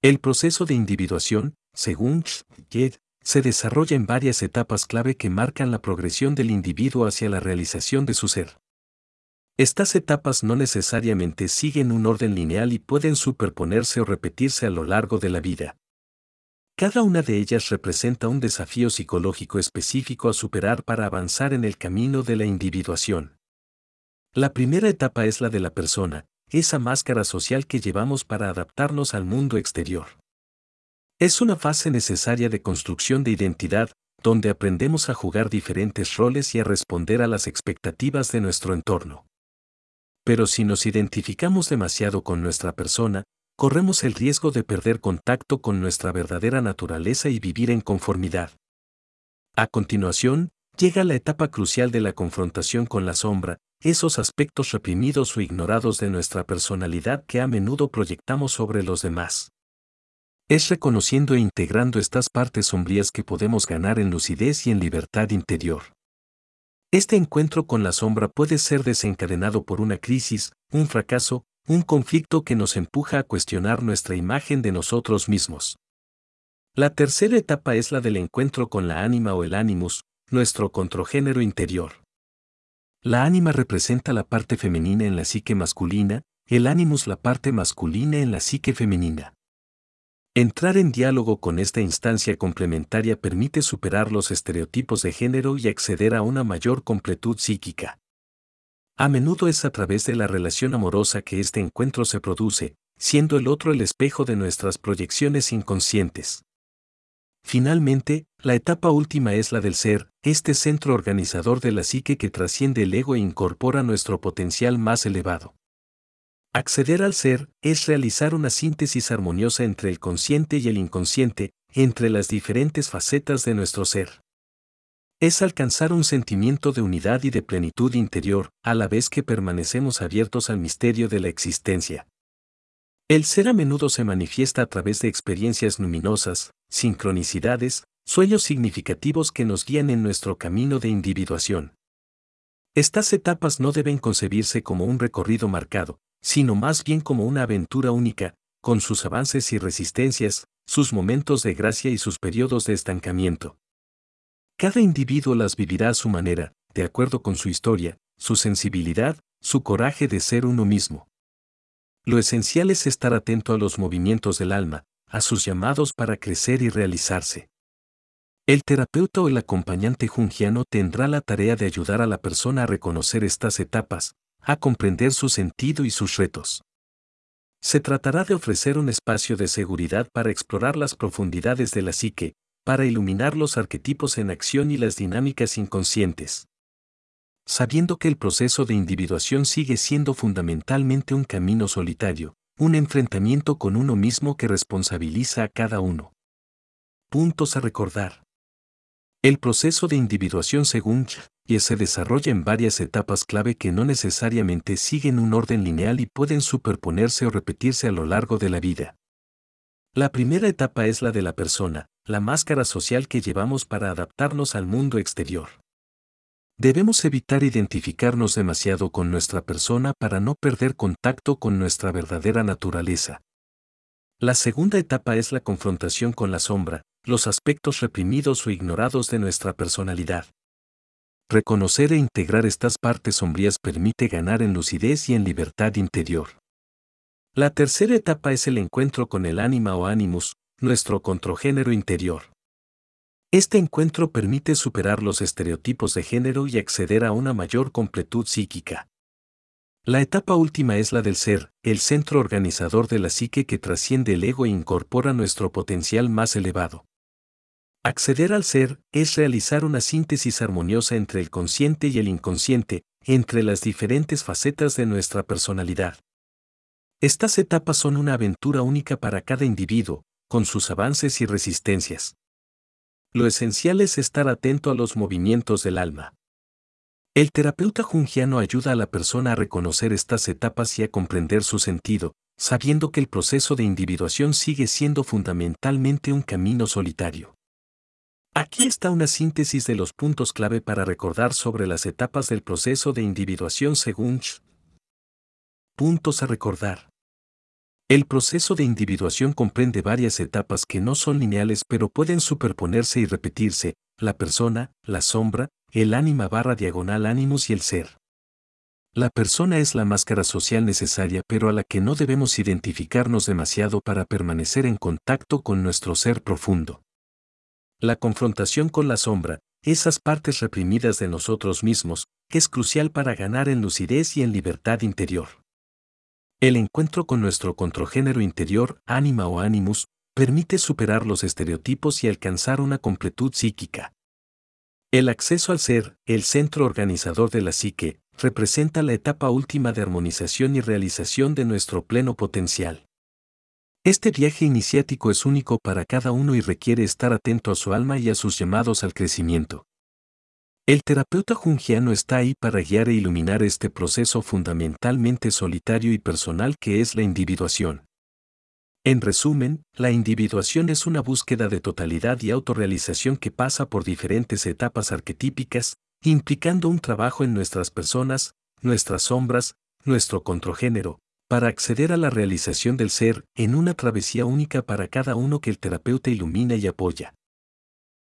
El proceso de individuación, según Jed, se desarrolla en varias etapas clave que marcan la progresión del individuo hacia la realización de su ser. Estas etapas no necesariamente siguen un orden lineal y pueden superponerse o repetirse a lo largo de la vida. Cada una de ellas representa un desafío psicológico específico a superar para avanzar en el camino de la individuación. La primera etapa es la de la persona, esa máscara social que llevamos para adaptarnos al mundo exterior. Es una fase necesaria de construcción de identidad, donde aprendemos a jugar diferentes roles y a responder a las expectativas de nuestro entorno. Pero si nos identificamos demasiado con nuestra persona, corremos el riesgo de perder contacto con nuestra verdadera naturaleza y vivir en conformidad. A continuación, llega la etapa crucial de la confrontación con la sombra, esos aspectos reprimidos o ignorados de nuestra personalidad que a menudo proyectamos sobre los demás. Es reconociendo e integrando estas partes sombrías que podemos ganar en lucidez y en libertad interior. Este encuentro con la sombra puede ser desencadenado por una crisis, un fracaso, un conflicto que nos empuja a cuestionar nuestra imagen de nosotros mismos. La tercera etapa es la del encuentro con la ánima o el animus, nuestro controgénero interior. La ánima representa la parte femenina en la psique masculina, el animus la parte masculina en la psique femenina. Entrar en diálogo con esta instancia complementaria permite superar los estereotipos de género y acceder a una mayor completud psíquica. A menudo es a través de la relación amorosa que este encuentro se produce, siendo el otro el espejo de nuestras proyecciones inconscientes. Finalmente, la etapa última es la del ser, este centro organizador de la psique que trasciende el ego e incorpora nuestro potencial más elevado. Acceder al ser es realizar una síntesis armoniosa entre el consciente y el inconsciente, entre las diferentes facetas de nuestro ser. Es alcanzar un sentimiento de unidad y de plenitud interior, a la vez que permanecemos abiertos al misterio de la existencia. El ser a menudo se manifiesta a través de experiencias luminosas, sincronicidades, sueños significativos que nos guían en nuestro camino de individuación. Estas etapas no deben concebirse como un recorrido marcado, sino más bien como una aventura única, con sus avances y resistencias, sus momentos de gracia y sus periodos de estancamiento. Cada individuo las vivirá a su manera, de acuerdo con su historia, su sensibilidad, su coraje de ser uno mismo. Lo esencial es estar atento a los movimientos del alma, a sus llamados para crecer y realizarse. El terapeuta o el acompañante junguiano tendrá la tarea de ayudar a la persona a reconocer estas etapas, a comprender su sentido y sus retos. Se tratará de ofrecer un espacio de seguridad para explorar las profundidades de la psique, para iluminar los arquetipos en acción y las dinámicas inconscientes. Sabiendo que el proceso de individuación sigue siendo fundamentalmente un camino solitario, un enfrentamiento con uno mismo que responsabiliza a cada uno. Puntos a recordar. El proceso de individuación según Jung se desarrolla en varias etapas clave que no necesariamente siguen un orden lineal y pueden superponerse o repetirse a lo largo de la vida. La primera etapa es la de la persona, la máscara social que llevamos para adaptarnos al mundo exterior. Debemos evitar identificarnos demasiado con nuestra persona para no perder contacto con nuestra verdadera naturaleza. La segunda etapa es la confrontación con la sombra, los aspectos reprimidos o ignorados de nuestra personalidad. Reconocer e integrar estas partes sombrías permite ganar en lucidez y en libertad interior. La tercera etapa es el encuentro con el ánima o animus, nuestro controgénero interior. Este encuentro permite superar los estereotipos de género y acceder a una mayor completud psíquica. La etapa última es la del ser, el centro organizador de la psique que trasciende el ego e incorpora nuestro potencial más elevado. Acceder al ser es realizar una síntesis armoniosa entre el consciente y el inconsciente, entre las diferentes facetas de nuestra personalidad. Estas etapas son una aventura única para cada individuo, con sus avances y resistencias. Lo esencial es estar atento a los movimientos del alma. El terapeuta junguiano ayuda a la persona a reconocer estas etapas y a comprender su sentido, sabiendo que el proceso de individuación sigue siendo fundamentalmente un camino solitario. Aquí está una síntesis de los puntos clave para recordar sobre las etapas del proceso de individuación según Jung. Puntos a recordar. El proceso de individuación comprende varias etapas que no son lineales pero pueden superponerse y repetirse: la persona, la sombra, el ánima barra diagonal ánimus y el ser. La persona es la máscara social necesaria pero a la que no debemos identificarnos demasiado para permanecer en contacto con nuestro ser profundo. La confrontación con la sombra, esas partes reprimidas de nosotros mismos, es crucial para ganar en lucidez y en libertad interior. El encuentro con nuestro controgénero interior, ánima o ánimus, permite superar los estereotipos y alcanzar una completud psíquica. El acceso al ser, el centro organizador de la psique, representa la etapa última de armonización y realización de nuestro pleno potencial. Este viaje iniciático es único para cada uno y requiere estar atento a su alma y a sus llamados al crecimiento. El terapeuta junguiano está ahí para guiar e iluminar este proceso fundamentalmente solitario y personal que es la individuación. En resumen, la individuación es una búsqueda de totalidad y autorrealización que pasa por diferentes etapas arquetípicas, implicando un trabajo en nuestras personas, nuestras sombras, nuestro controgénero, para acceder a la realización del ser en una travesía única para cada uno que el terapeuta ilumina y apoya.